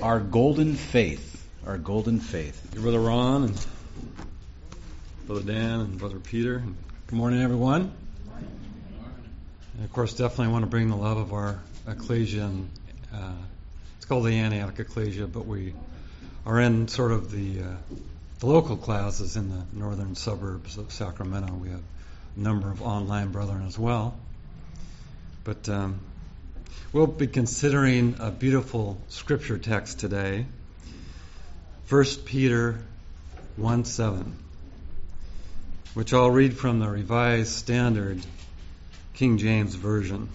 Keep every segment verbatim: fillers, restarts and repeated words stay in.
Our golden faith. Our golden faith. Brother Ron and Brother Dan and Brother Peter. Good morning, everyone. And of course, definitely want to bring the love of our ecclesia. And, uh, it's called the Antioch Ecclesia, but we are in sort of the, uh, the local classes in the northern suburbs of Sacramento. We have a number of online brethren as well. But um, we'll be considering a beautiful scripture text today. First Peter one seven, which I'll read from the Revised Standard King James Version.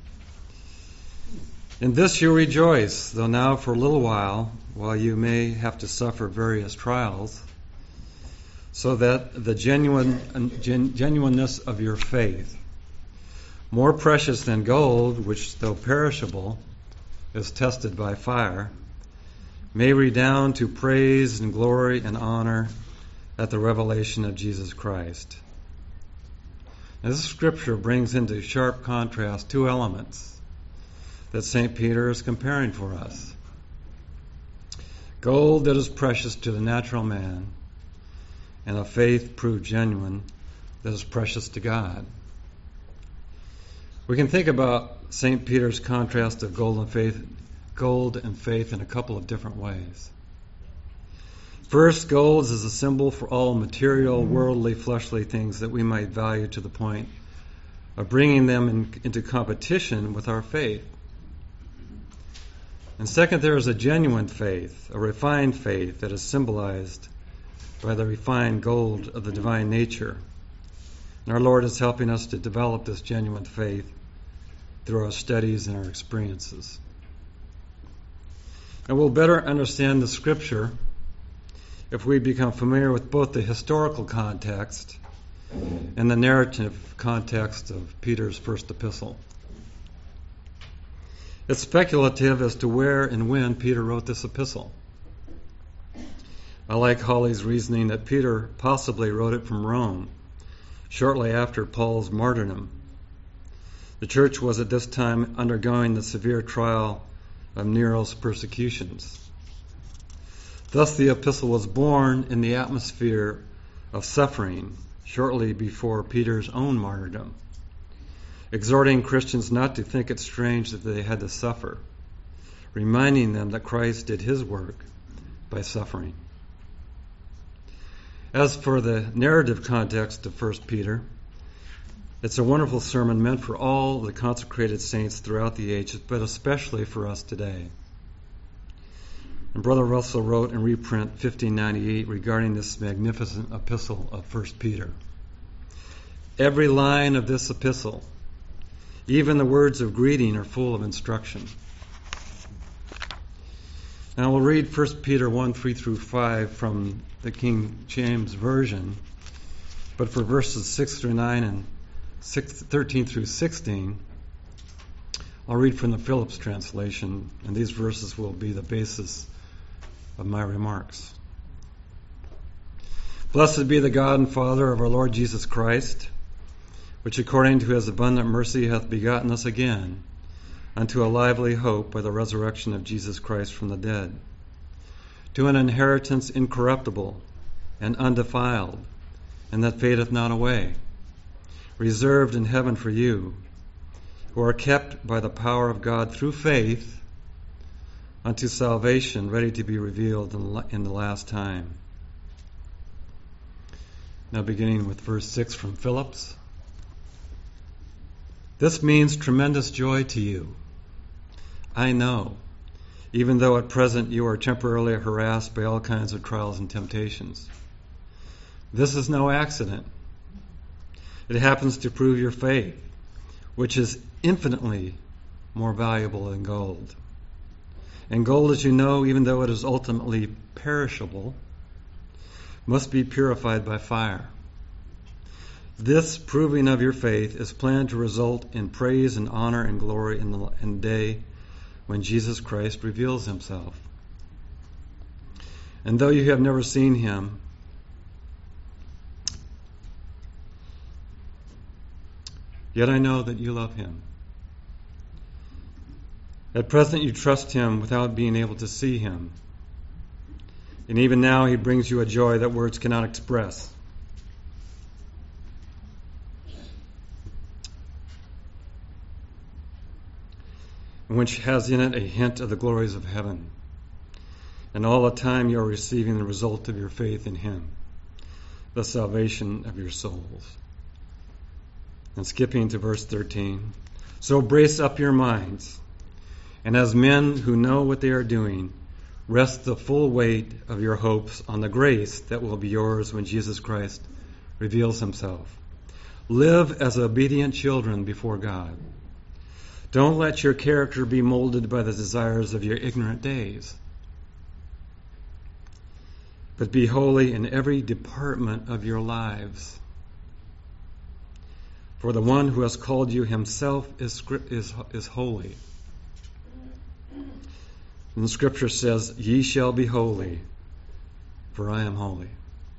In this you rejoice, though now for a little while, while you may have to suffer various trials, so that the genuine gen, genuineness of your faith, more precious than gold, which though perishable, is tested by fire, may redound to praise and glory and honor at the revelation of Jesus Christ. Now, this scripture brings into sharp contrast two elements that Saint Peter is comparing for us. Gold that is precious to the natural man, and a faith proved genuine that is precious to God. We can think about Saint Peter's contrast of gold and faith, gold and faith in a couple of different ways. First, gold is a symbol for all material, worldly, fleshly things that we might value to the point of bringing them in, into competition with our faith. And second, there is a genuine faith, a refined faith that is symbolized by the refined gold of the divine nature. And our Lord is helping us to develop this genuine faith through our studies and our experiences. And we'll better understand the scripture if we become familiar with both the historical context and the narrative context of Peter's first epistle. It's speculative as to where and when Peter wrote this epistle. I like Hawley's reasoning that Peter possibly wrote it from Rome, shortly after Paul's martyrdom. The church was at this time undergoing the severe trial of Nero's persecutions. Thus the epistle was born in the atmosphere of suffering shortly before Peter's own martyrdom, exhorting Christians not to think it strange that they had to suffer, reminding them that Christ did his work by suffering. As for the narrative context of First Peter, it's a wonderful sermon meant for all the consecrated saints throughout the ages, but especially for us today. And Brother Russell wrote in reprint fifteen ninety-eight regarding this magnificent epistle of First Peter. Every line of this epistle, even the words of greeting, are full of instruction. Now we'll read First Peter one, three through five from the King James Version, but for verses six through nine and six, thirteen through sixteen, I'll read from the Phillips translation, and these verses will be the basis of my remarks. Blessed be the God and Father of our Lord Jesus Christ, which according to his abundant mercy hath begotten us again unto a lively hope by the resurrection of Jesus Christ from the dead, to an inheritance incorruptible and undefiled, and that fadeth not away, reserved in heaven for you, who are kept by the power of God through faith unto salvation, ready to be revealed in the last time. Now beginning with verse six from Phillips. This means tremendous joy to you. I know, even though at present you are temporarily harassed by all kinds of trials and temptations. This is no accident. It happens to prove your faith, which is infinitely more valuable than gold. And gold, as you know, even though it is ultimately perishable, must be purified by fire. This proving of your faith is planned to result in praise and honor and glory in the, in the day when Jesus Christ reveals himself. And though you have never seen him, yet I know that you love him. At present you trust him without being able to see him. And even now he brings you a joy that words cannot express. Which has in it a hint of the glories of heaven. And all the time you are receiving the result of your faith in him, the salvation of your souls. And skipping to verse thirteen. So brace up your minds, and as men who know what they are doing, rest the full weight of your hopes on the grace that will be yours when Jesus Christ reveals himself. Live as obedient children before God. Don't let your character be molded by the desires of your ignorant days, but be holy in every department of your lives. For the one who has called you himself is, is, is holy. And the scripture says, ye shall be holy, for I am holy.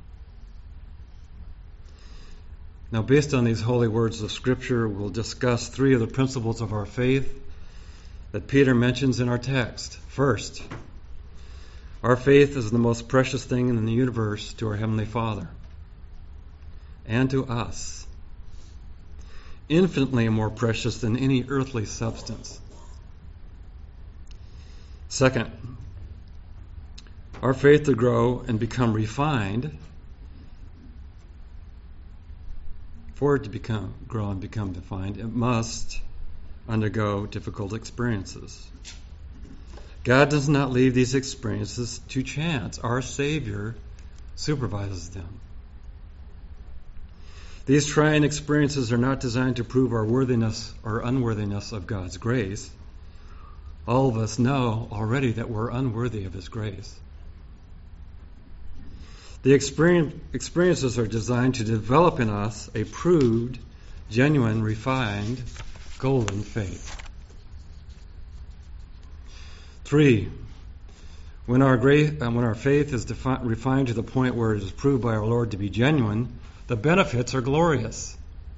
Now, based on these holy words of scripture, we'll discuss three of the principles of our faith that Peter mentions in our text. First, our faith is the most precious thing in the universe to our Heavenly Father and to us. Infinitely more precious than any earthly substance. Second, our faith to grow and become refined, for it to become grow and become defined, it must undergo difficult experiences. God does not leave these experiences to chance. Our Savior supervises them. These trying experiences are not designed to prove our worthiness or unworthiness of God's grace. All of us know already that we're unworthy of his grace. The experiences are designed to develop in us a proved, genuine, refined, golden faith. Three, when our, grace, uh, when our faith is defi- refined to the point where it is proved by our Lord to be genuine, the benefits are glorious.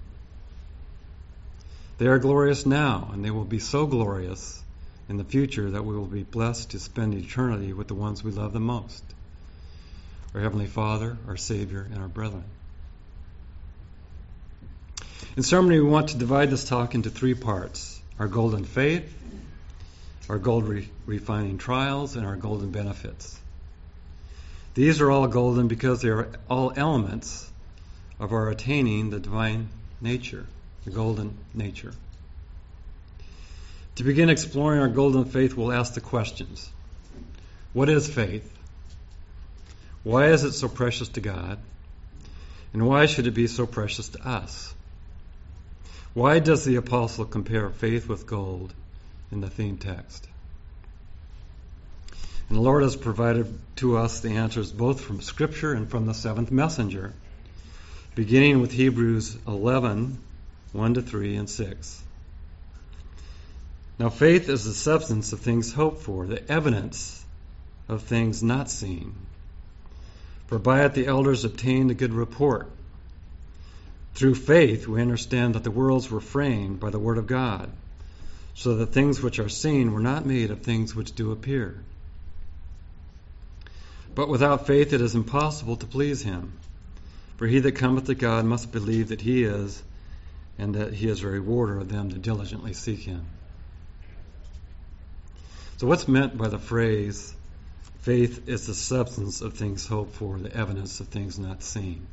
They are glorious now, and they will be so glorious in the future that we will be blessed to spend eternity with the ones we love the most. Our Heavenly Father, our Savior, and our brethren. In summary, we want to divide this talk into three parts. Our golden faith, our gold re- refining trials, and our golden benefits. These are all golden because they are all elements of our attaining the divine nature, the golden nature. To begin exploring our golden faith, we'll ask the questions. What is faith? Why is it so precious to God? And why should it be so precious to us? Why does the apostle compare faith with gold in the theme text? And the Lord has provided to us the answers both from Scripture and from the seventh messenger, beginning with Hebrews eleven, one to three and six. Now faith is the substance of things hoped for, the evidence of things not seen. For by it the elders obtained a good report. Through faith we understand that the worlds were framed by the word of God, so that things which are seen were not made of things which do appear. But without faith it is impossible to please him. For he that cometh to God must believe that he is, and that he is a rewarder of them that diligently seek him. So what's meant by the phrase, faith is the substance of things hoped for, the evidence of things not seen?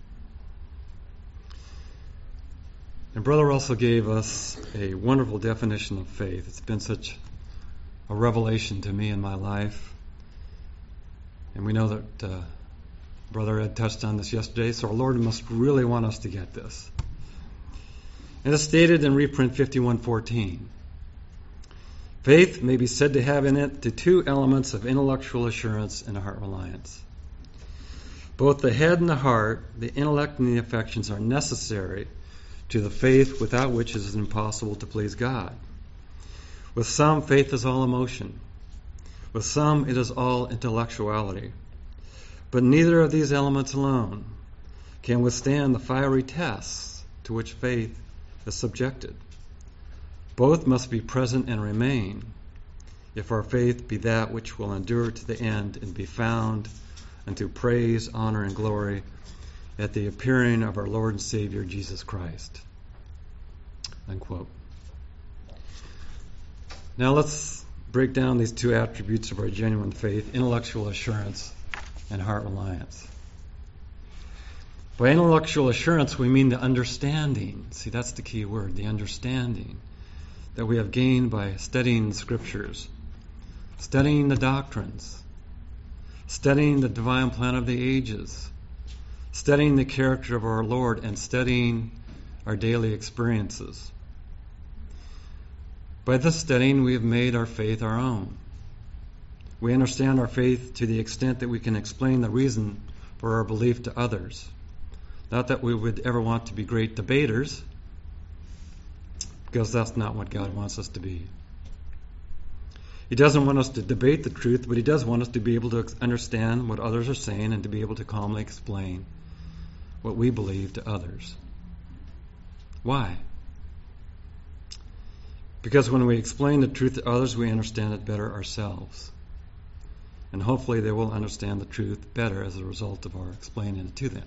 And Brother also gave us a wonderful definition of faith. It's been such a revelation to me in my life. And we know that uh, Brother Ed touched on this yesterday, so our Lord must really want us to get this. And it's stated in reprint fifty-one fourteen. Faith may be said to have in it the two elements of intellectual assurance and heart reliance. Both the head and the heart, the intellect and the affections, are necessary to the faith without which it is impossible to please God. With some, faith is all emotion. With some, it is all intellectuality. But neither of these elements alone can withstand the fiery tests to which faith is subjected. Both must be present and remain. if our faith be that which will endure to the end and be found unto praise, honor, and glory at the appearing of our Lord and Savior Jesus Christ. Unquote. Now let's break down these two attributes of our genuine faith: intellectual assurance and heart reliance. By intellectual assurance, we mean the understanding. See, that's the key word, the understanding that we have gained by studying the Scriptures, studying the doctrines, studying the divine plan of the ages, studying the character of our Lord, and studying our daily experiences. By this studying, we have made our faith our own. We understand our faith to the extent that we can explain the reason for our belief to others. Not that we would ever want to be great debaters, because that's not what God wants us to be. He doesn't want us to debate the truth, but He does want us to be able to understand what others are saying and to be able to calmly explain what we believe to others. Why? Because when we explain the truth to others, we understand it better ourselves. And hopefully they will understand the truth better as a result of our explaining it to them.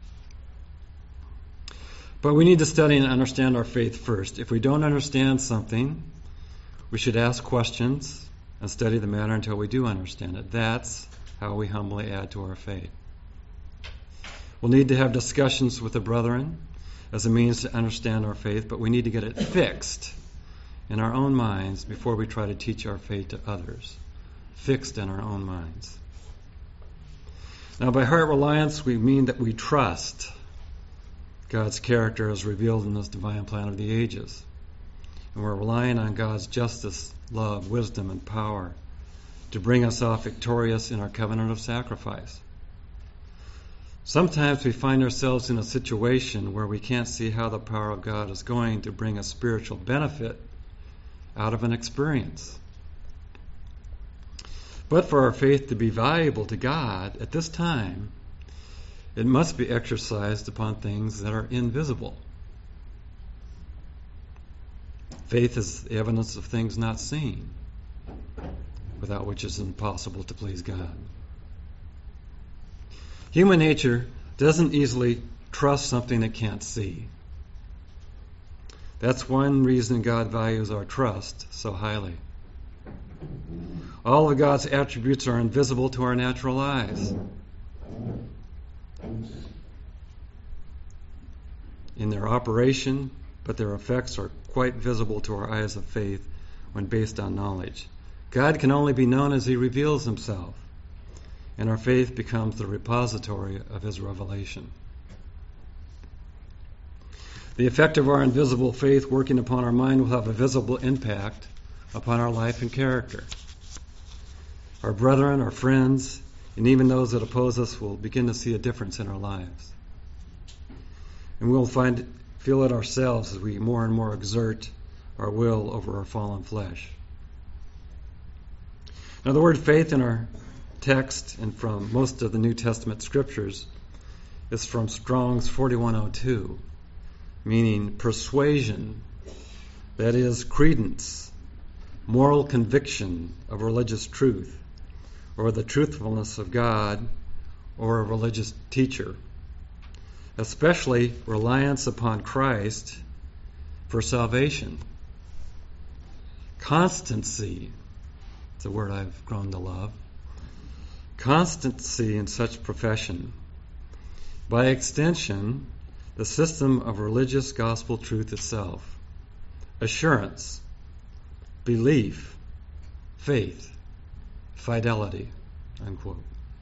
But we need to study and understand our faith first. If we don't understand something, we should ask questions and study the matter until we do understand it. That's how we humbly add to our faith. We'll need to have discussions with the brethren as a means to understand our faith, but we need to get it fixed in our own minds before we try to teach our faith to others. Fixed in our own minds. Now, by heart reliance, we mean that we trust God's character as revealed in this divine plan of the ages. And we're relying on God's justice, love, wisdom, and power to bring us off victorious in our covenant of sacrifice. Sometimes we find ourselves in a situation where we can't see how the power of God is going to bring a spiritual benefit out of an experience. But for our faith to be valuable to God at this time, it must be exercised upon things that are invisible. Faith is the evidence of things not seen, without which it's impossible to please God. Human nature doesn't easily trust something it can't see. That's one reason God values our trust so highly. All of God's attributes are invisible to our natural eyes. In their operation, but their effects are quite visible to our eyes of faith when based on knowledge. God can only be known as He reveals Himself, and our faith becomes the repository of His revelation. The effect of our invisible faith working upon our mind will have a visible impact upon our life and character. Our brethren, our friends, and even those that oppose us will begin to see a difference in our lives. And we'll find, feel it ourselves as we more and more exert our will over our fallen flesh. Now, the word faith in our text and from most of the New Testament scriptures is from Strong's forty-one oh two, meaning persuasion, that is, credence, moral conviction of religious truth, or the truthfulness of God or a religious teacher, especially reliance upon Christ for salvation. Constancy, it's a word I've grown to love. Constancy in such profession. By extension, the system of religious gospel truth itself. Assurance, belief, faith, fidelity, unquote.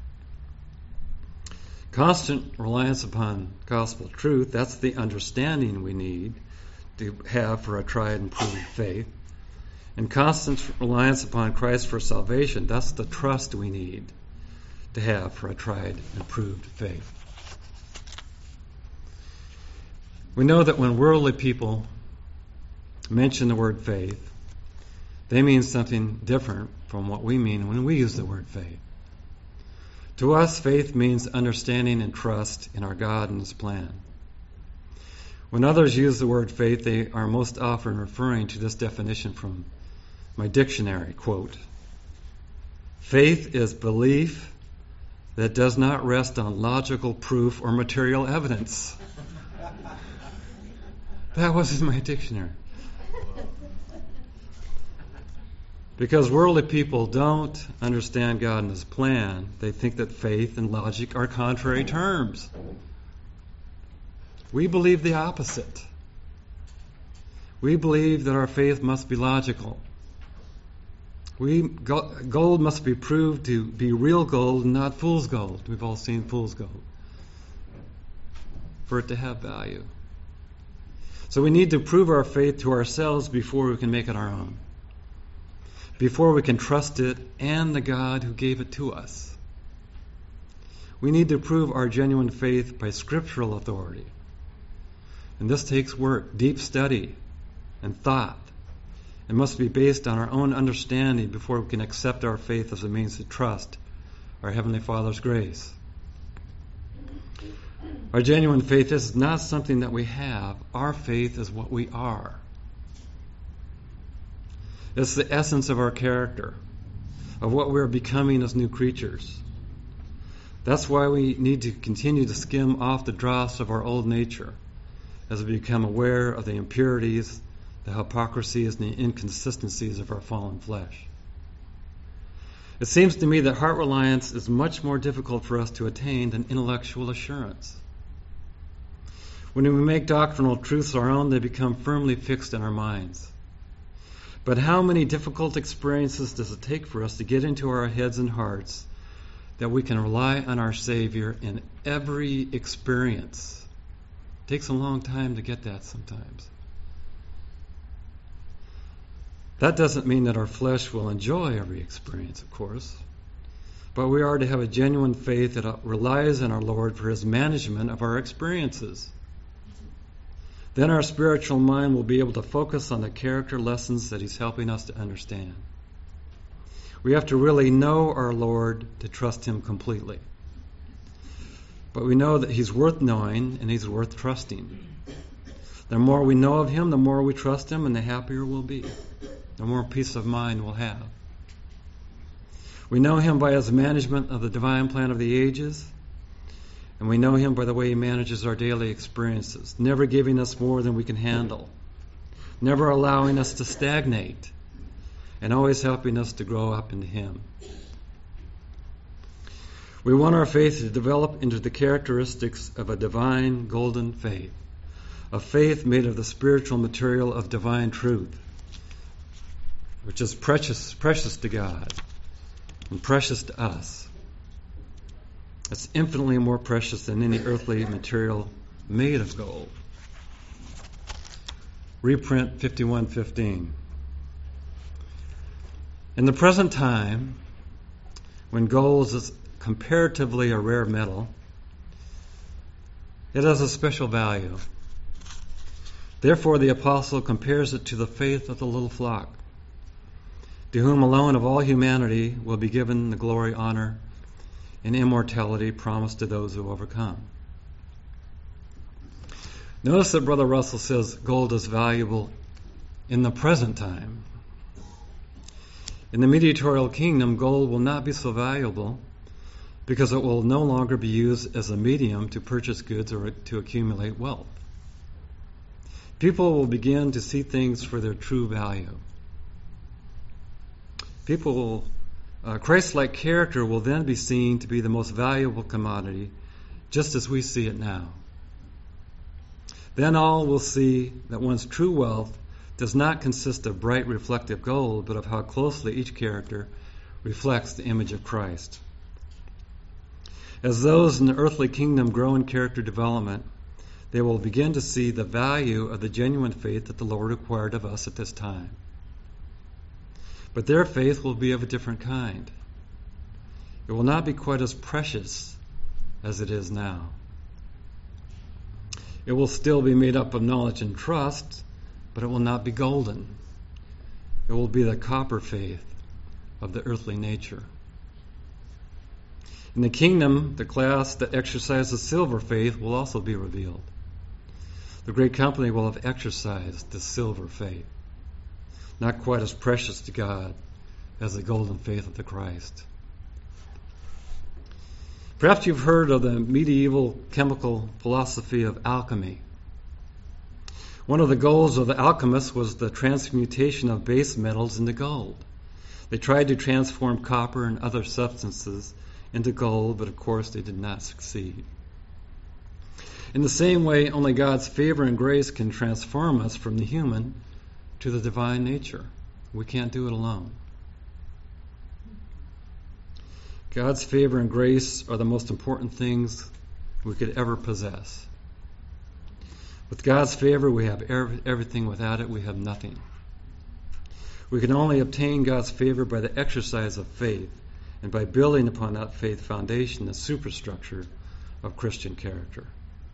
Constant reliance upon gospel truth, that's the understanding we need to have for a tried and proven faith. And constant reliance upon Christ for salvation, that's the trust we need to have for a tried and proved faith. We know that when worldly people mention the word faith, they mean something different from what we mean when we use the word faith. To us, faith means understanding and trust in our God and His plan. When others use the word faith, they are most often referring to this definition from my dictionary, quote, Faith is belief that does not rest on logical proof or material evidence. That was in my dictionary. Because worldly people don't understand God and His plan, they think that faith and logic are contrary terms. We believe the opposite. We believe that our faith must be logical. We gold must be proved to be real gold and not fool's gold. We've all seen fool's gold. For it to have value. So we need to prove our faith to ourselves before we can make it our own. Before we can trust it and the God who gave it to us. We need to prove our genuine faith by scriptural authority. And this takes work, deep study, and thought. It must be based on our own understanding before we can accept our faith as a means to trust our Heavenly Father's grace. Our genuine faith is not something that we have. Our faith is what we are. It's the essence of our character, of what we're becoming as new creatures. That's why we need to continue to skim off the dross of our old nature as we become aware of the impurities, the hypocrisies, and the inconsistencies of our fallen flesh. It seems to me that heart reliance is much more difficult for us to attain than intellectual assurance. When we make doctrinal truths our own, they become firmly fixed in our minds. But how many difficult experiences does it take for us to get into our heads and hearts that we can rely on our Savior in every experience? It takes a long time to get that sometimes. That doesn't mean that our flesh will enjoy every experience, of course. But we are to have a genuine faith that relies on our Lord for His management of our experiences. Then our spiritual mind will be able to focus on the character lessons that He's helping us to understand. We have to really know our Lord to trust Him completely. But we know that He's worth knowing and He's worth trusting. The more we know of Him, the more we trust Him, and the happier we'll be. The more peace of mind we'll have. We know Him by His management of the divine plan of the ages, and we know Him by the way He manages our daily experiences, never giving us more than we can handle, never allowing us to stagnate, and always helping us to grow up into Him. We want our faith to develop into the characteristics of a divine golden faith, a faith made of the spiritual material of divine truth, which is precious, precious to God and precious to us. It's infinitely more precious than any earthly material made of gold. Reprint fifty-one fifteen. In the present time, when gold is comparatively a rare metal, it has a special value. Therefore, the apostle compares it to the faith of the little flock, to whom alone of all humanity will be given the glory, honor, and immortality promised to those who overcome. Notice that Brother Russell says gold is valuable in the present time. In the mediatorial kingdom, gold will not be so valuable because it will no longer be used as a medium to purchase goods or to accumulate wealth. People will begin to see things for their true value. People will, uh, Christ-like character will then be seen to be the most valuable commodity, just as we see it now. Then all will see that one's true wealth does not consist of bright reflective gold, but of how closely each character reflects the image of Christ. As those in the earthly kingdom grow in character development, they will begin to see the value of the genuine faith that the Lord required of us at this time. But their faith will be of a different kind. It will not be quite as precious as it is now. It will still be made up of knowledge and trust, but it will not be golden. It will be the copper faith of the earthly nature. In the kingdom, the class that exercises silver faith will also be revealed. The great company will have exercised the silver faith, not quite as precious to God as the golden faith of the Christ. Perhaps you've heard of the medieval chemical philosophy of alchemy. One of the goals of the alchemists was the transmutation of base metals into gold. They tried to transform copper and other substances into gold, but of course they did not succeed. In the same way, only God's favor and grace can transform us from the human to the divine nature. We can't do it alone. God's favor and grace are the most important things we could ever possess. With God's favor, we have everything. Without it, we have nothing. We can only obtain God's favor by the exercise of faith and by building upon that faith foundation, the superstructure of Christian character.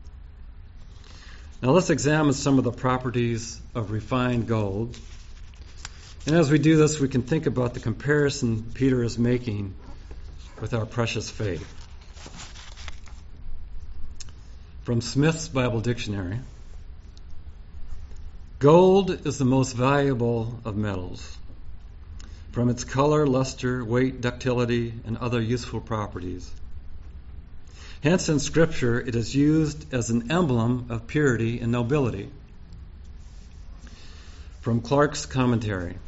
Now let's examine some of the properties of refined gold. And as we do this, we can think about the comparison Peter is making with our precious faith. From Smith's Bible Dictionary, gold is the most valuable of metals. From its color, luster, weight, ductility, and other useful properties. Hence, in Scripture, it is used as an emblem of purity and nobility. From Clark's Commentary,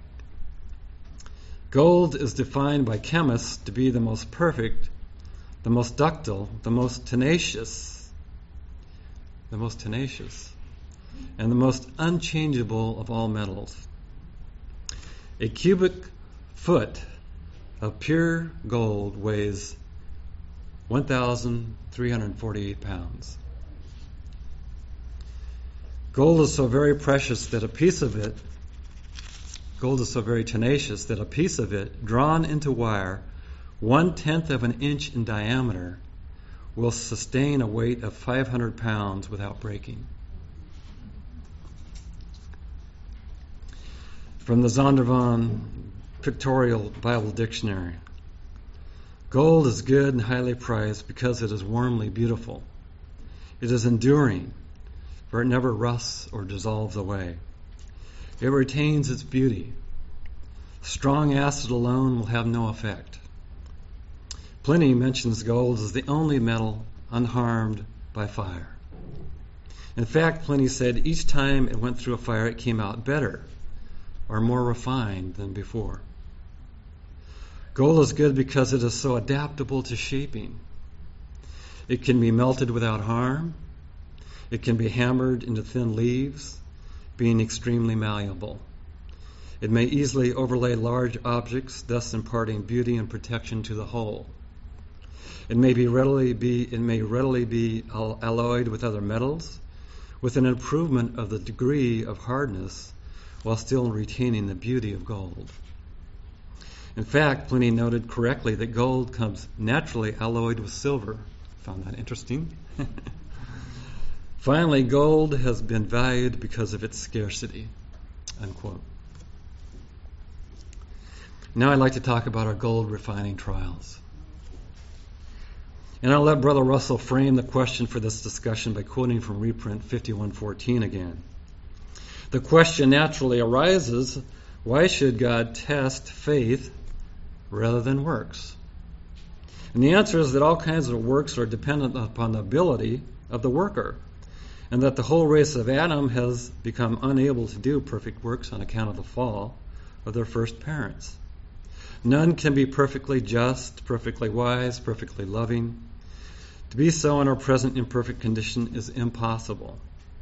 gold is defined by chemists to be the most perfect, the most ductile, the most tenacious, the most tenacious, and the most unchangeable of all metals. A cubic foot of pure gold weighs one thousand three hundred forty-eight pounds. Gold is so very precious that a piece of it, gold is so very tenacious that a piece of it, drawn into wire, one-tenth of an inch in diameter, will sustain a weight of five hundred pounds without breaking. From the Zondervan Pictorial Bible Dictionary, gold is good and highly prized because it is warmly beautiful. It is enduring, for it never rusts or dissolves away. It retains its beauty. Strong acid alone will have no effect. Pliny mentions gold as the only metal unharmed by fire. In fact, Pliny said each time it went through a fire, it came out better or more refined than before. Gold is good because it is so adaptable to shaping. It can be melted without harm. It can be hammered into thin leaves, being extremely malleable. It may easily overlay large objects, thus imparting beauty and protection to the whole. It may be readily be it may readily be alloyed with other metals, with an improvement of the degree of hardness, while still retaining the beauty of gold. In fact, Pliny noted correctly that gold comes naturally alloyed with silver. Found that interesting. Finally, gold has been valued because of its scarcity. Unquote. Now I'd like to talk about our gold refining trials. And I'll let Brother Russell frame the question for this discussion by quoting from reprint fifty-one fourteen again. The question naturally arises, why should God test faith rather than works? And the answer is that all kinds of works are dependent upon the ability of the worker, and that the whole race of Adam has become unable to do perfect works on account of the fall of their first parents. None can be perfectly just, perfectly wise, perfectly loving. To be so in our present imperfect condition is impossible.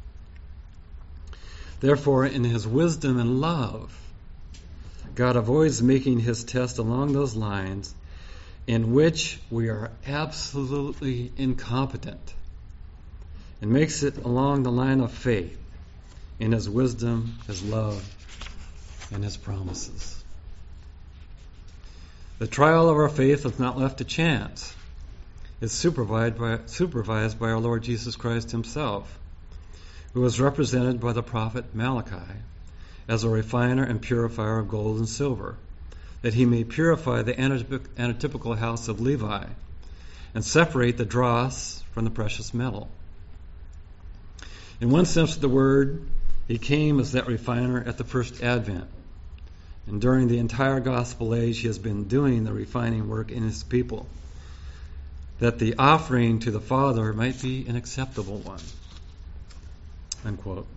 Therefore, in His wisdom and love, God avoids making His test along those lines in which we are absolutely incompetent, and makes it along the line of faith in His wisdom, His love, and His promises. The trial of our faith is not left to chance. It's supervised by, supervised by our Lord Jesus Christ Himself, who was represented by the prophet Malachi as a refiner and purifier of gold and silver, that he may purify the antitypical house of Levi and separate the dross from the precious metal. In one sense of the word, he came as that refiner at the first advent. And during the entire gospel age, he has been doing the refining work in his people. that the offering to the Father might be an acceptable one. Unquote.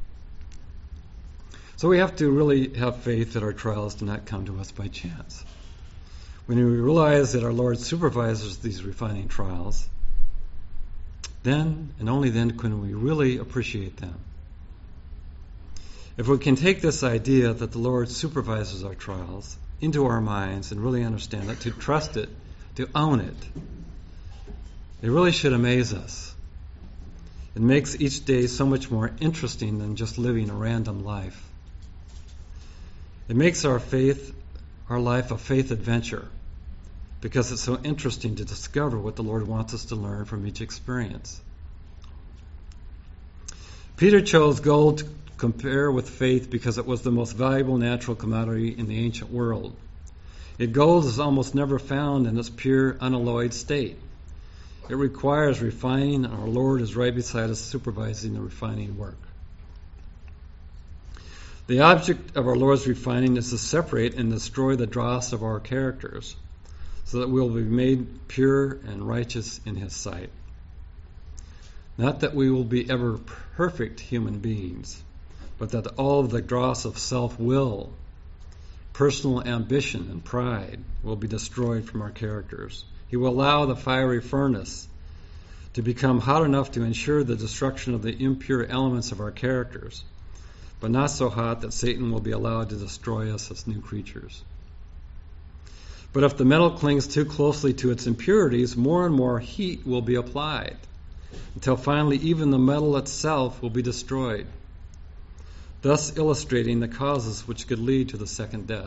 So we have to really have faith that our trials do not come to us by chance. When we realize that our Lord supervises these refining trials, then and only then can we really appreciate them. If we can take this idea that the Lord supervises our trials into our minds and really understand it, to trust it, to own it, it really should amaze us. It makes each day so much more interesting than just living a random life. It makes our faith, our life a faith adventure, because it's so interesting to discover what the Lord wants us to learn from each experience. Peter chose gold to compare with faith because it was the most valuable natural commodity in the ancient world. Yet gold is almost never found in its pure, unalloyed state. It requires refining, and our Lord is right beside us supervising the refining work. The object of our Lord's refining is to separate and destroy the dross of our characters, so that we will be made pure and righteous in His sight. Not that we will be ever perfect human beings, but that all of the dross of self-will, personal ambition, and pride will be destroyed from our characters. He will allow the fiery furnace to become hot enough to ensure the destruction of the impure elements of our characters, but not so hot that Satan will be allowed to destroy us as new creatures. But if the metal clings too closely to its impurities, more and more heat will be applied, until finally even the metal itself will be destroyed, thus illustrating the causes which could lead to the second death.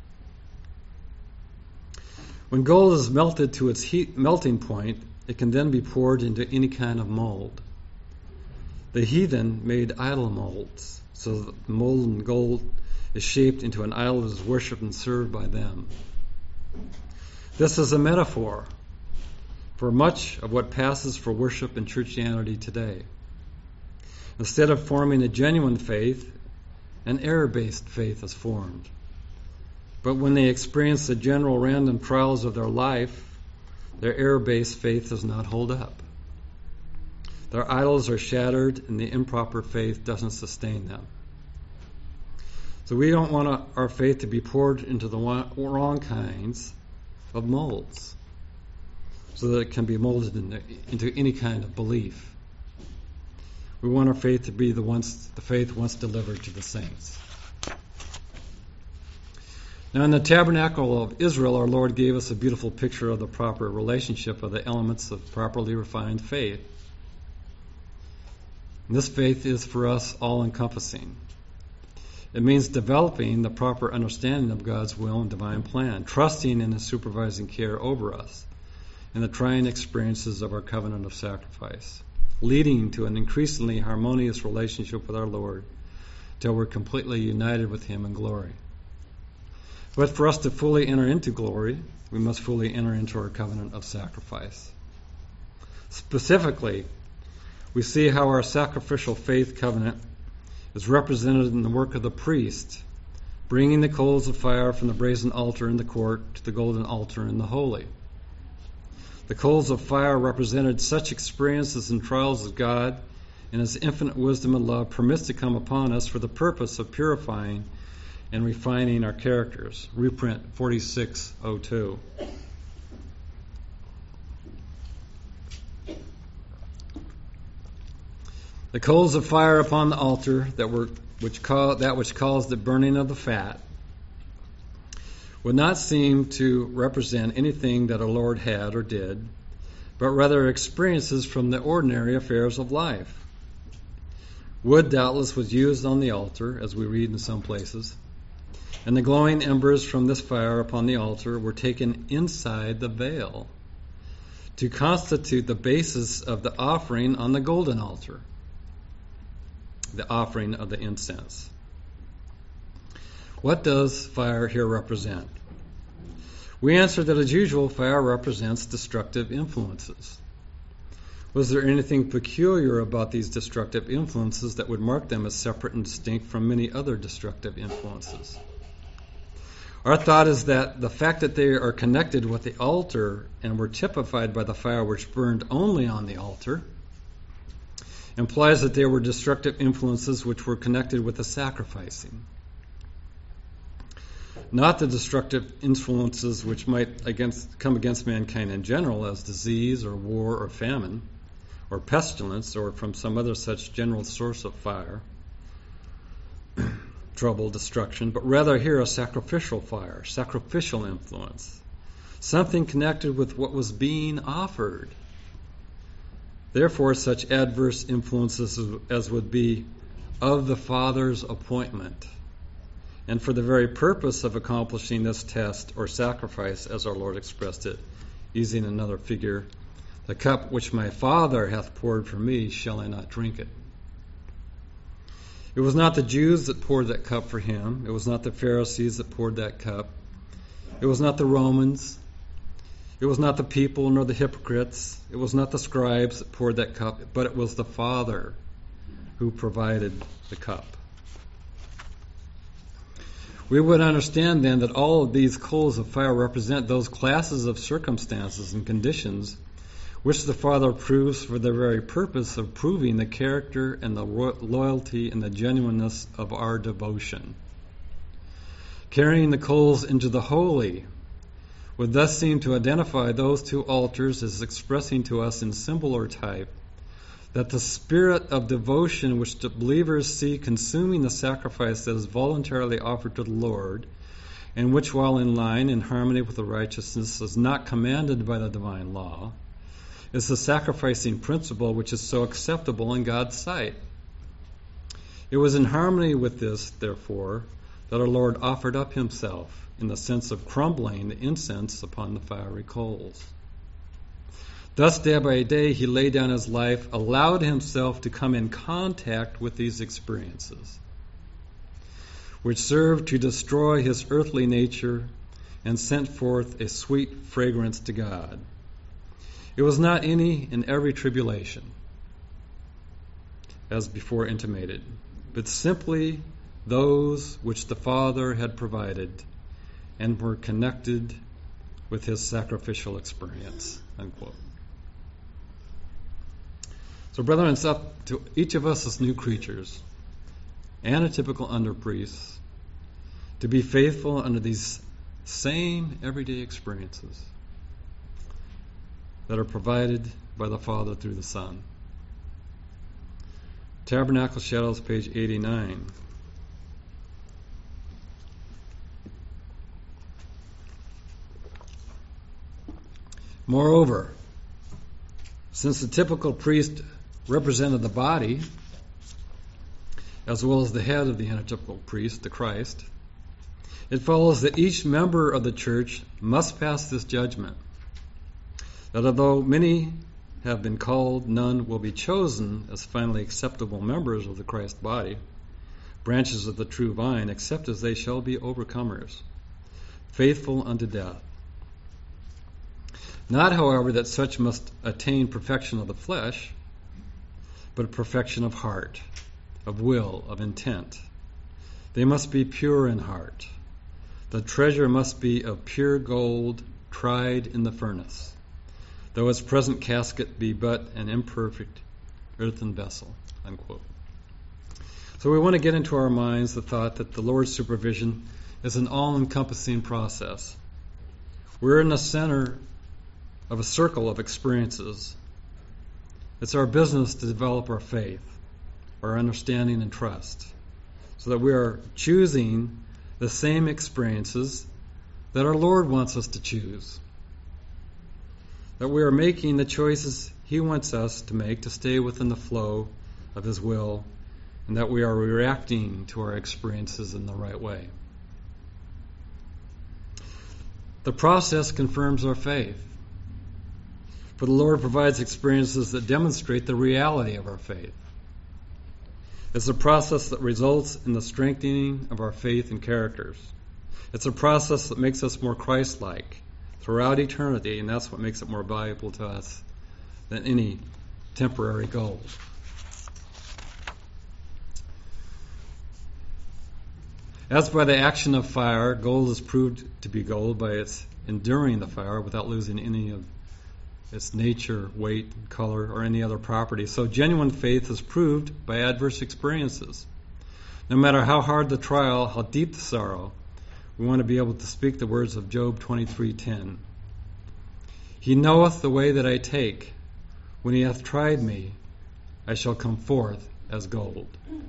When gold is melted to its heat melting point, it can then be poured into any kind of mold. The heathen made idol molds, so that the molten gold is shaped into an idol that is worshipped and served by them. This is a metaphor for much of what passes for worship in Christianity today. Instead of forming a genuine faith, an error-based faith is formed. But when they experience the general random trials of their life, their error-based faith does not hold up. Their idols are shattered, and the improper faith doesn't sustain them. So we don't want our faith to be poured into the wrong kinds of molds, so that it can be molded into, into any kind of belief. We want our faith to be the once the faith once delivered to the saints. Now, in the tabernacle of Israel, our Lord gave us a beautiful picture of the proper relationship of the elements of properly refined faith. And this faith is for us all-encompassing. It means developing the proper understanding of God's will and divine plan, trusting in His supervising care over us, and the trying experiences of our covenant of sacrifice, leading to an increasingly harmonious relationship with our Lord till we're completely united with Him in glory. But for us to fully enter into glory, we must fully enter into our covenant of sacrifice. Specifically, we see how our sacrificial faith covenant is represented in the work of the priest, bringing the coals of fire from the brazen altar in the court to the golden altar in the holy. The coals of fire represented such experiences and trials as God, in His infinite wisdom and love, permits to come upon us for the purpose of purifying and refining our characters. Reprint forty-six oh two. The coals of fire upon the altar that were which call, that which caused the burning of the fat would not seem to represent anything that our Lord had or did, but rather experiences from the ordinary affairs of life. Wood doubtless was used on the altar, as we read in some places, and the glowing embers from this fire upon the altar were taken inside the veil to constitute the basis of the offering on the golden altar, the offering of the incense. What does fire here represent? We answer that, as usual, fire represents destructive influences. Was there anything peculiar about these destructive influences that would mark them as separate and distinct from many other destructive influences? Our thought is that the fact that they are connected with the altar and were typified by the fire which burned only on the altar implies that they were destructive influences which were connected with the sacrificing, not the destructive influences which might against, come against mankind in general as disease or war or famine or pestilence or from some other such general source of fire, trouble, destruction, but rather here a sacrificial fire, sacrificial influence, something connected with what was being offered. Therefore, such adverse influences as would be of the Father's appointment, and for the very purpose of accomplishing this test or sacrifice, as our Lord expressed it, using another figure, the cup which my Father hath poured for me, shall I not drink it? It was not the Jews that poured that cup for him. It was not the Pharisees that poured that cup. It was not the Romans. It was not the people nor the hypocrites. It was not the scribes that poured that cup, but it was the Father who provided the cup. We would understand then that all of these coals of fire represent those classes of circumstances and conditions which the Father proves for the very purpose of proving the character and the loyalty and the genuineness of our devotion. Carrying the coals into the holy would thus seem to identify those two altars as expressing to us in symbol or type that the spirit of devotion which the believers see consuming the sacrifice that is voluntarily offered to the Lord, and which, while in line, in harmony with the righteousness, is not commanded by the divine law, is the sacrificing principle which is so acceptable in God's sight. It was in harmony with this, therefore, that our Lord offered up himself in the sense of crumbling the incense upon the fiery coals. Thus, day by day, he laid down his life, allowed himself to come in contact with these experiences, which served to destroy his earthly nature and sent forth a sweet fragrance to God. It was not any and every tribulation, as before intimated, but simply those which the Father had provided and were connected with his sacrificial experience. Unquote. So, brethren, it's up to each of us as new creatures and a typical under-priest to be faithful under these same everyday experiences that are provided by the Father through the Son. Tabernacle Shadows, page eighty-nine. Moreover, since the typical priest represented the body, as well as the head of the antitypical priest, the Christ, it follows that each member of the church must pass this judgment, that although many have been called, none will be chosen as finally acceptable members of the Christ body, branches of the true vine, except as they shall be overcomers, faithful unto death. Not, however, that such must attain perfection of the flesh, but perfection of heart, of will, of intent. They must be pure in heart. The treasure must be of pure gold, tried in the furnace, though its present casket be but an imperfect earthen vessel. Unquote. So we want to get into our minds the thought that the Lord's supervision is an all-encompassing process. We're in the center of a circle of experiences. It's our business to develop our faith, our understanding and trust, so that we are choosing the same experiences that our Lord wants us to choose. That we are making the choices he wants us to make to stay within the flow of his will, and that we are reacting to our experiences in the right way. The process confirms our faith. For the Lord provides experiences that demonstrate the reality of our faith. It's a process that results in the strengthening of our faith and characters. It's a process that makes us more Christ-like throughout eternity, and that's what makes it more valuable to us than any temporary goals. As by the action of fire, gold is proved to be gold by its enduring the fire without losing any of its nature, weight, color, or any other property. So genuine faith is proved by adverse experiences. No matter how hard the trial, how deep the sorrow, we want to be able to speak the words of Job twenty-three ten. He knoweth the way that I take. When he hath tried me, I shall come forth as gold.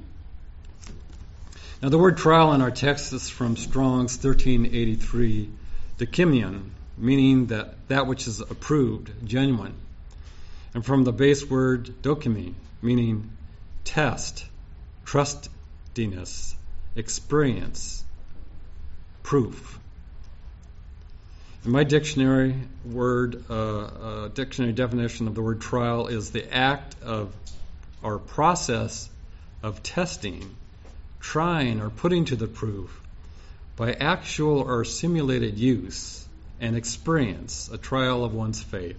Now the word trial in our text is from Strong's thirteen eighty-three, dokimion, meaning that that which is approved, genuine. And from the base word dokimi, meaning test, trustiness, experience, proof. In my dictionary word, uh, uh, dictionary definition of the word trial is the act of or process of testing, trying or putting to the proof by actual or simulated use and experience, a trial of one's faith.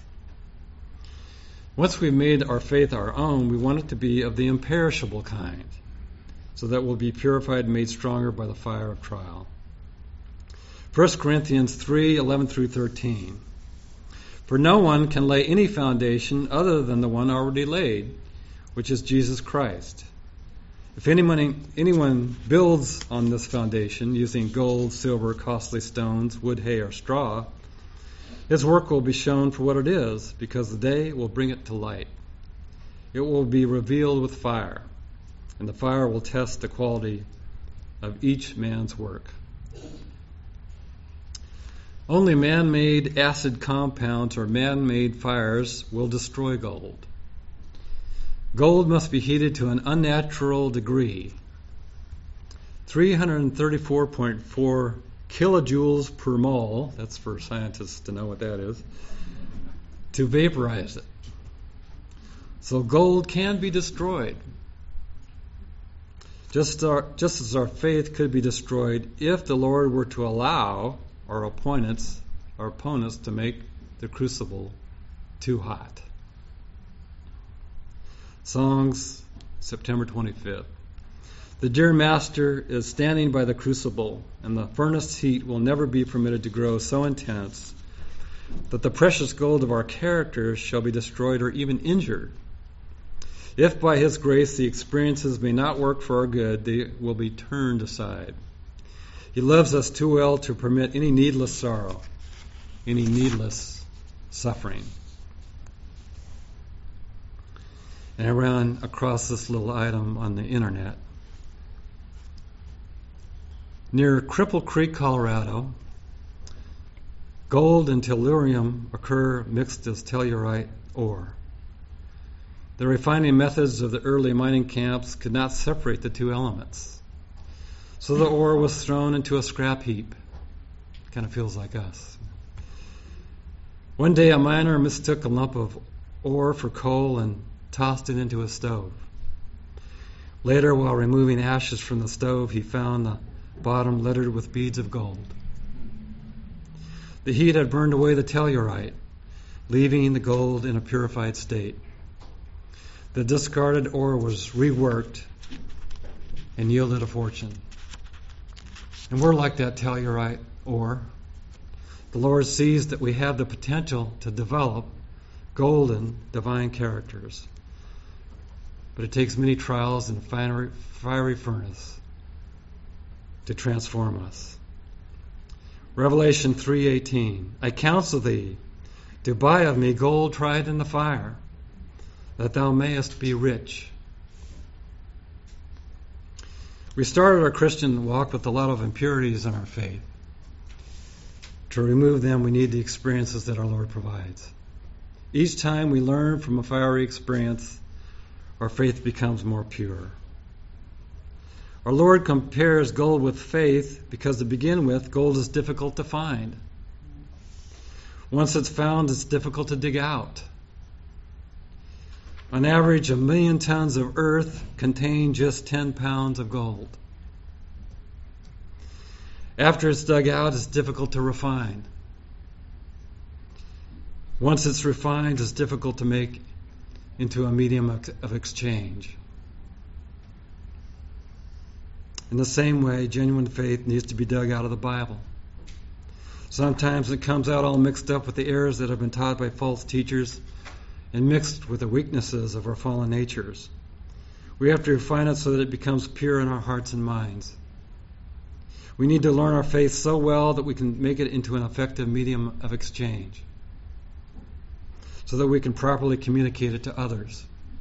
Once we've made our faith our own, we want it to be of the imperishable kind, so that we'll be purified and made stronger by the fire of trial. First Corinthians three eleven through thirteen. For no one can lay any foundation other than the one already laid, which is Jesus Christ. If anyone, anyone builds on this foundation using gold, silver, costly stones, wood, hay, or straw, his work will be shown for what it is, because the day will bring it to light. It will be revealed with fire, and the fire will test the quality of each man's work. Only man-made acid compounds or man-made fires will destroy gold. Gold must be heated to an unnatural degree, three hundred thirty-four point four kilojoules per mole, that's for scientists to know what that is, to vaporize it. So gold can be destroyed. Just, our, just as our faith could be destroyed if the Lord were to allow our opponents, our opponents to make the crucible too hot. Songs, September twenty-fifth. The dear Master is standing by the crucible, and the furnace heat will never be permitted to grow so intense that the precious gold of our characters shall be destroyed or even injured. If by His grace the experiences may not work for our good, they will be turned aside. He loves us too well to permit any needless sorrow, any needless suffering. And I ran across this little item on the internet. Near Cripple Creek, Colorado, gold and tellurium occur mixed as tellurite ore. The refining methods of the early mining camps could not separate the two elements. So the ore was thrown into a scrap heap. Kind of feels like us. One day a miner mistook a lump of ore for coal and tossed it into a stove. Later, while removing ashes from the stove, he found the bottom littered with beads of gold. The heat had burned away the tellurite, leaving the gold in a purified state. The discarded ore was reworked and yielded a fortune. And we're like that tellurite ore. The Lord sees that we have the potential to develop golden divine characters. But it takes many trials and fiery, fiery furnace to transform us. Revelation three eighteen. I counsel thee to buy of me gold tried in the fire, that thou mayest be rich. We started our Christian walk with a lot of impurities in our faith. To remove them, we need the experiences that our Lord provides. Each time we learn from a fiery experience, our faith becomes more pure. Our Lord compares gold with faith because, to begin with, gold is difficult to find. Once it's found, it's difficult to dig out. On average, a million tons of earth contain just ten pounds of gold. After it's dug out, it's difficult to refine. Once it's refined, it's difficult to make into a medium of exchange. In the same way, genuine faith needs to be dug out of the Bible. Sometimes it comes out all mixed up with the errors that have been taught by false teachers and mixed with the weaknesses of our fallen natures. We have to refine it so that it becomes pure in our hearts and minds. We need to learn our faith so well that we can make it into an effective medium of exchange, so that we can properly communicate it to others.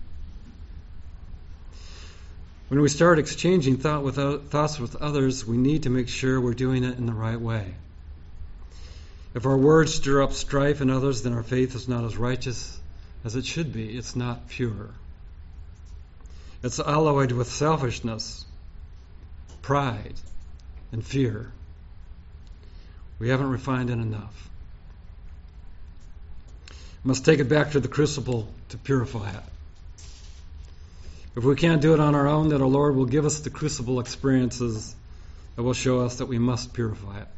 When we start exchanging thought with, thoughts with others, we need to make sure we're doing it in the right way. If our words stir up strife in others, then our faith is not as righteous as it should be. It's not pure. It's alloyed with selfishness, pride, and fear. We haven't refined it enough. We must take it back to the crucible to purify it. If we can't do it on our own, then our Lord will give us the crucible experiences that will show us that we must purify it.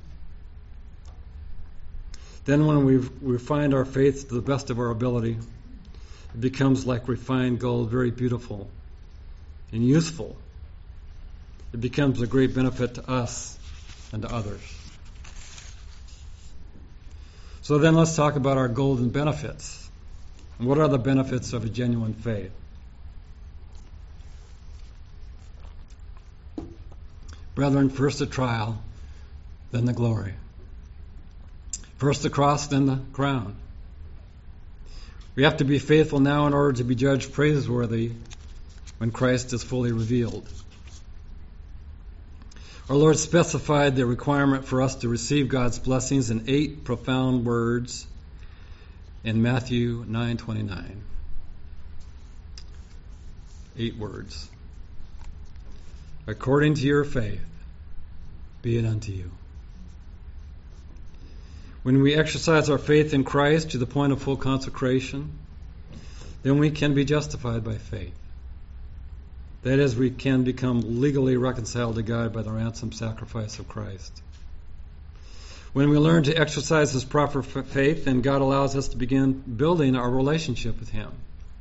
Then when we've refined our faith to the best of our ability, it becomes like refined gold, very beautiful and useful. It becomes a great benefit to us and to others. So then let's talk about our golden benefits. And what are the benefits of a genuine faith? Brethren, first the trial, then the glory. First the cross, then the crown. We have to be faithful now in order to be judged praiseworthy when Christ is fully revealed. Our Lord specified the requirement for us to receive God's blessings in eight profound words in Matthew nine twenty-nine. Eight words. According to your faith, be it unto you. When we exercise our faith in Christ to the point of full consecration, then we can be justified by faith. That is, we can become legally reconciled to God by the ransom sacrifice of Christ. When we learn to exercise this proper faith, then God allows us to begin building our relationship with Him.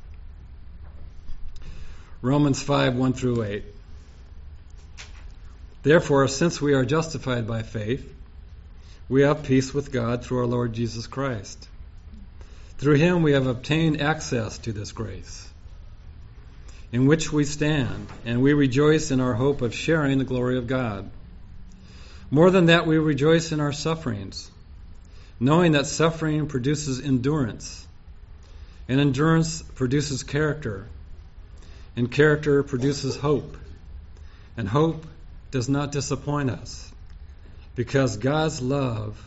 Romans five, one through eight. Therefore, since we are justified by faith, we have peace with God through our Lord Jesus Christ. Through Him we have obtained access to this grace, in which we stand, and we rejoice in our hope of sharing the glory of God. More than that, we rejoice in our sufferings, knowing that suffering produces endurance, and endurance produces character, and character produces hope, and hope does not disappoint us, because God's love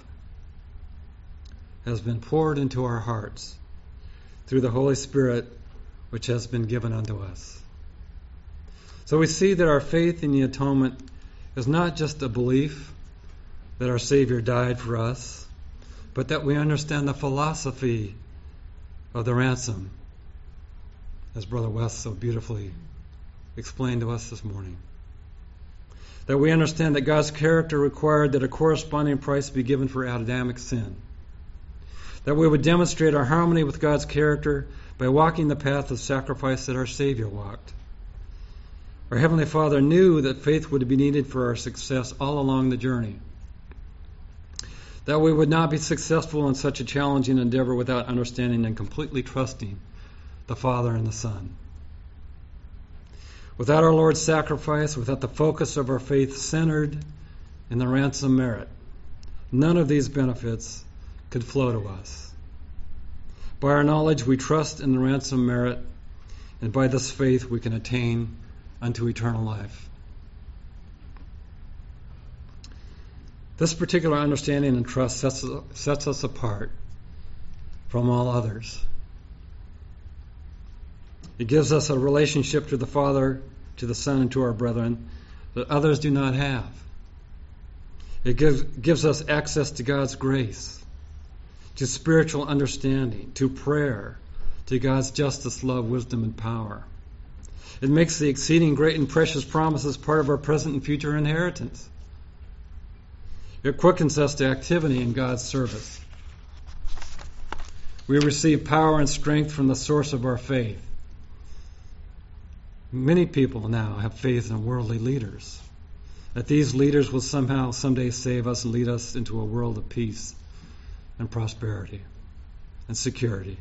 has been poured into our hearts through the Holy Spirit which has been given unto us. So we see that our faith in the atonement is not just a belief that our Savior died for us, but that we understand the philosophy of the ransom, as Brother West so beautifully explained to us this morning. That we understand that God's character required that a corresponding price be given for Adamic sin. That we would demonstrate our harmony with God's character by walking the path of sacrifice that our Savior walked. Our Heavenly Father knew that faith would be needed for our success all along the journey. That we would not be successful in such a challenging endeavor without understanding and completely trusting the Father and the Son. Without our Lord's sacrifice, without the focus of our faith centered in the ransom merit, none of these benefits could flow to us. By our knowledge, we trust in the ransom merit, and by this faith we can attain unto eternal life. This particular understanding and trust sets, sets us apart from all others. It gives us a relationship to the Father, to the Son, and to our brethren that others do not have. It gives, gives us access to God's grace, to spiritual understanding, to prayer, to God's justice, love, wisdom, and power. It makes the exceeding great and precious promises part of our present and future inheritance. It quickens us to activity in God's service. We receive power and strength from the source of our faith. Many people now have faith in worldly leaders. that these leaders will somehow someday save us and lead us into a world of peace and prosperity and security.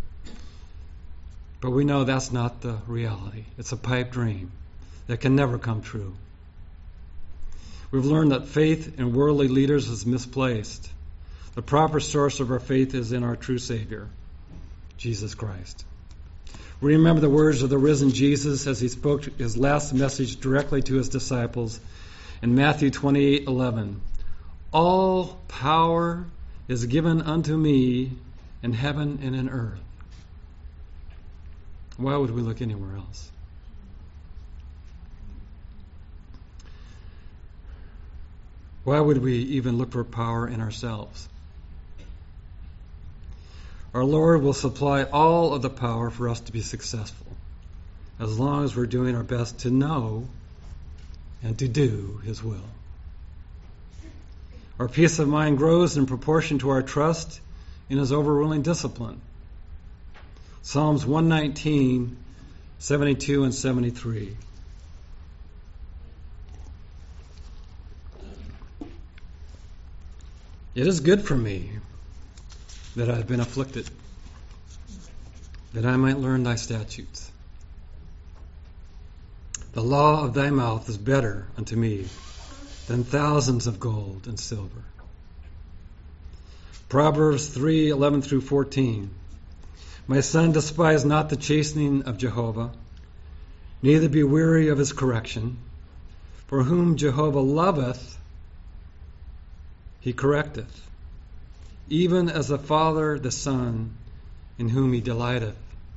But we know that's not the reality. It's a pipe dream that can never come true. We've learned that faith in worldly leaders is misplaced. The proper source of our faith is in our true Savior, Jesus Christ. We remember the words of the risen Jesus as he spoke his last message directly to his disciples in Matthew twenty-eight eleven. All power is given unto me in heaven and in earth. Why would we look anywhere else? Why would we even look for power in ourselves? Our Lord will supply all of the power for us to be successful, as long as we're doing our best to know and to do His will. Our peace of mind grows in proportion to our trust in His overruling discipline. Psalms one nineteen, seventy-two and seventy-three. It is good for me that I have been afflicted, that I might learn thy statutes. The law of thy mouth is better unto me than thousands of gold and silver. Proverbs three eleven through fourteen. My son, despise not the chastening of Jehovah, neither be weary of his correction. For whom Jehovah loveth, he correcteth, even as the Father the Son, in whom he delighteth.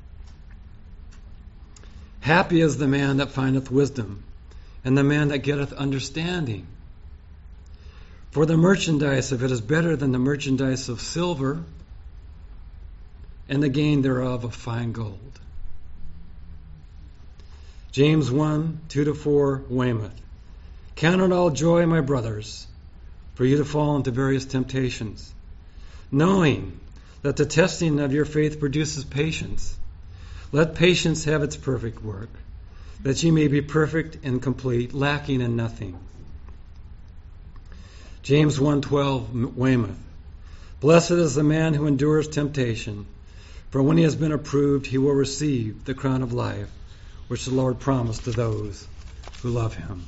Happy is the man that findeth wisdom, and the man that getteth understanding. For the merchandise of it is better than the merchandise of silver, and the gain thereof of fine gold. James one, two to four, Weymouth. Count it all joy, my brothers, for you to fall into various temptations, knowing that the testing of your faith produces patience. Let patience have its perfect work, that ye may be perfect and complete, lacking in nothing. James one twelve, Weymouth. Blessed is the man who endures temptation, for when he has been approved, he will receive the crown of life, which the Lord promised to those who love him.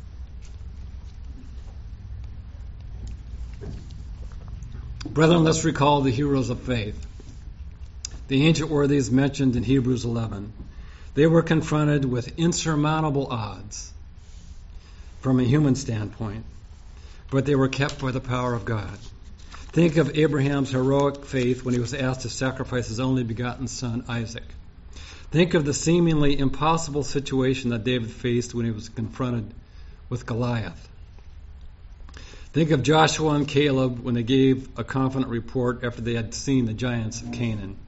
Brethren, let's recall the heroes of faith. The ancient worthies mentioned in Hebrews eleven. They were confronted with insurmountable odds from a human standpoint, but they were kept by the power of God. Think of Abraham's heroic faith when he was asked to sacrifice his only begotten son, Isaac. Think of the seemingly impossible situation that David faced when he was confronted with Goliath. Think of Joshua and Caleb when they gave a confident report after they had seen the giants of Canaan.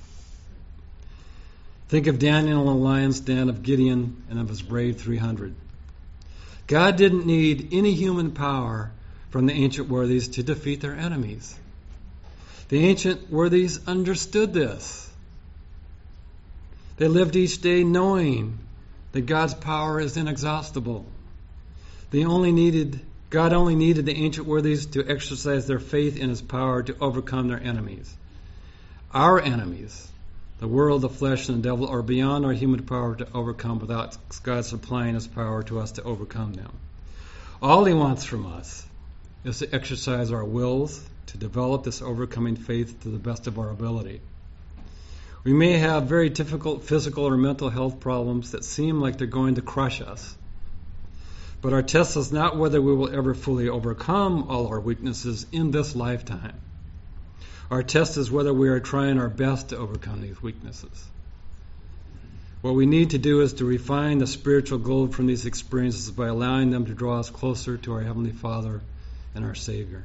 Think of Daniel in the lion's den, of Gideon, and of his brave three hundred. God didn't need any human power from the ancient worthies to defeat their enemies. The ancient worthies understood this. They lived each day knowing that God's power is inexhaustible. They only needed, God only needed the ancient worthies to exercise their faith in His power to overcome their enemies. Our enemies, the world, the flesh, and the devil, are beyond our human power to overcome without God supplying His power to us to overcome them. All He wants from us is to exercise our wills to develop this overcoming faith to the best of our ability. We may have very difficult physical or mental health problems that seem like they're going to crush us. But our test is not whether we will ever fully overcome all our weaknesses in this lifetime. Our test is whether we are trying our best to overcome these weaknesses. What we need to do is to refine the spiritual gold from these experiences by allowing them to draw us closer to our Heavenly Father and our Savior.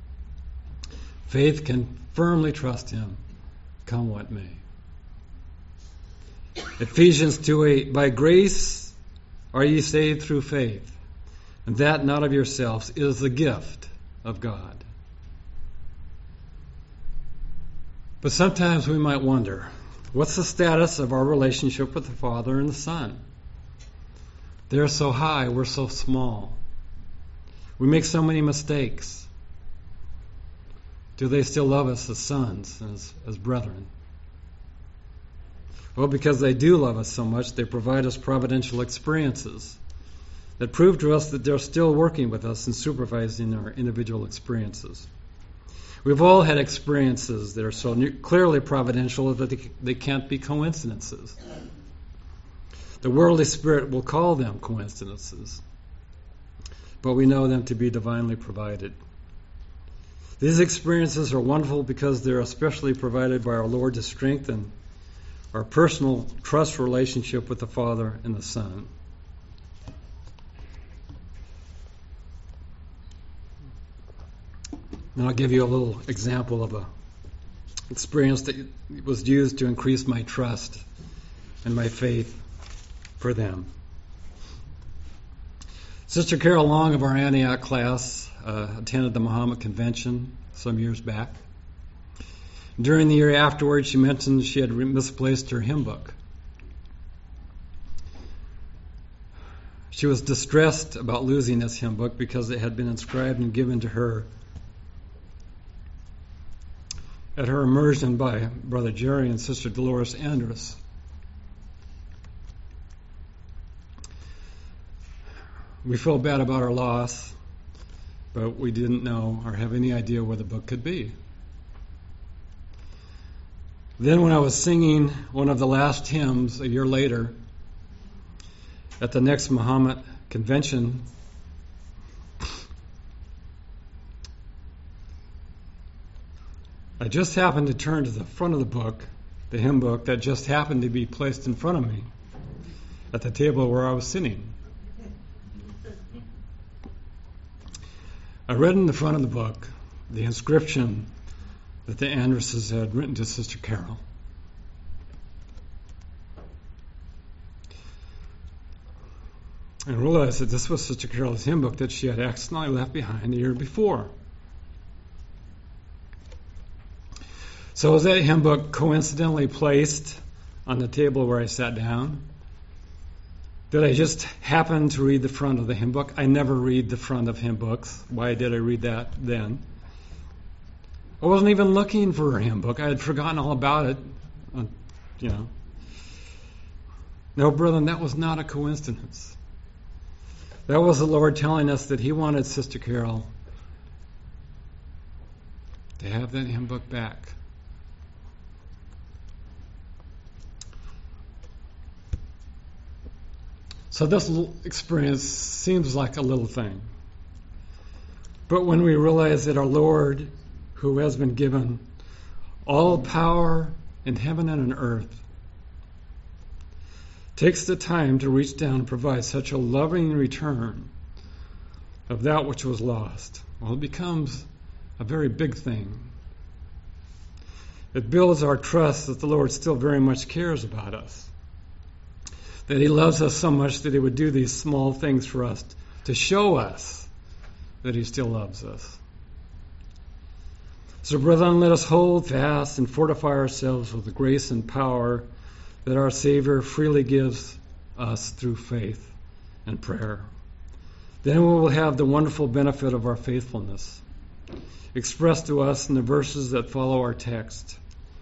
Faith can firmly trust Him, come what may. Ephesians two eight, by grace are ye saved through faith, and that not of yourselves, it is the gift of God. But sometimes we might wonder, what's the status of our relationship with the Father and the Son? They're so high, we're so small. We make so many mistakes. Do they still love us as sons, as, as brethren? Well, because they do love us so much, they provide us providential experiences that prove to us that they're still working with us and supervising our individual experiences. We've all had experiences that are so clearly providential that they, they can't be coincidences. The worldly spirit will call them coincidences, but we know them to be divinely provided. These experiences are wonderful because they're especially provided by our Lord to strengthen our personal trust relationship with the Father and the Son. And I'll give you a little example of a experience that was used to increase my trust and my faith for them. Sister Carol Long of our Antioch class uh, attended the Muhammad Convention some years back. During the year afterwards, she mentioned she had misplaced her hymn book. She was distressed about losing this hymn book because it had been inscribed and given to her at her immersion by Brother Jerry and Sister Dolores Andrus. We felt bad about our loss, but we didn't know or have any idea where the book could be. Then when I was singing one of the last hymns a year later at the next Muhammad Convention, I just happened to turn to the front of the book, the hymn book that just happened to be placed in front of me at the table where I was sitting. I read in the front of the book the inscription that the Andresses had written to Sister Carol. And realized that this was Sister Carol's hymn book that she had accidentally left behind the year before. So was that hymn book coincidentally placed on the table where I sat down? Did I just happen to read the front of the hymn book? I never read the front of hymn books. Why did I read that then? I wasn't even looking for a hymn book. I had forgotten all about it. Uh, you know. No, brethren, that was not a coincidence. That was the Lord telling us that He wanted Sister Carol to have that hymn book back. So this experience seems like a little thing. But when we realize that our Lord, who has been given all power in heaven and on earth, takes the time to reach down and provide such a loving return of that which was lost, well, it becomes a very big thing. It builds our trust that the Lord still very much cares about us, that He loves us so much that He would do these small things for us to show us that He still loves us. So, brethren, let us hold fast and fortify ourselves with the grace and power that our Savior freely gives us through faith and prayer. Then we will have the wonderful benefit of our faithfulness, expressed to us in the verses that follow our text.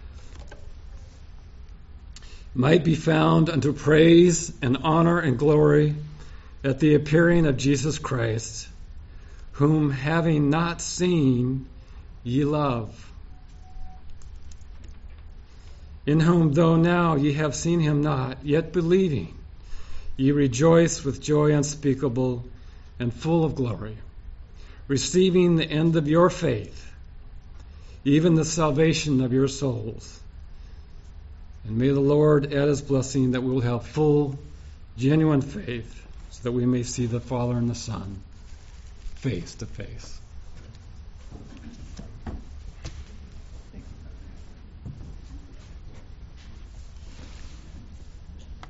Might be found unto praise and honor and glory at the appearing of Jesus Christ, whom having not seen ye love, in whom though now ye have seen Him not, yet believing, ye rejoice with joy unspeakable and full of glory, receiving the end of your faith, even the salvation of your souls. And may the Lord add His blessing that we will have full, genuine faith, so that we may see the Father and the Son face to face.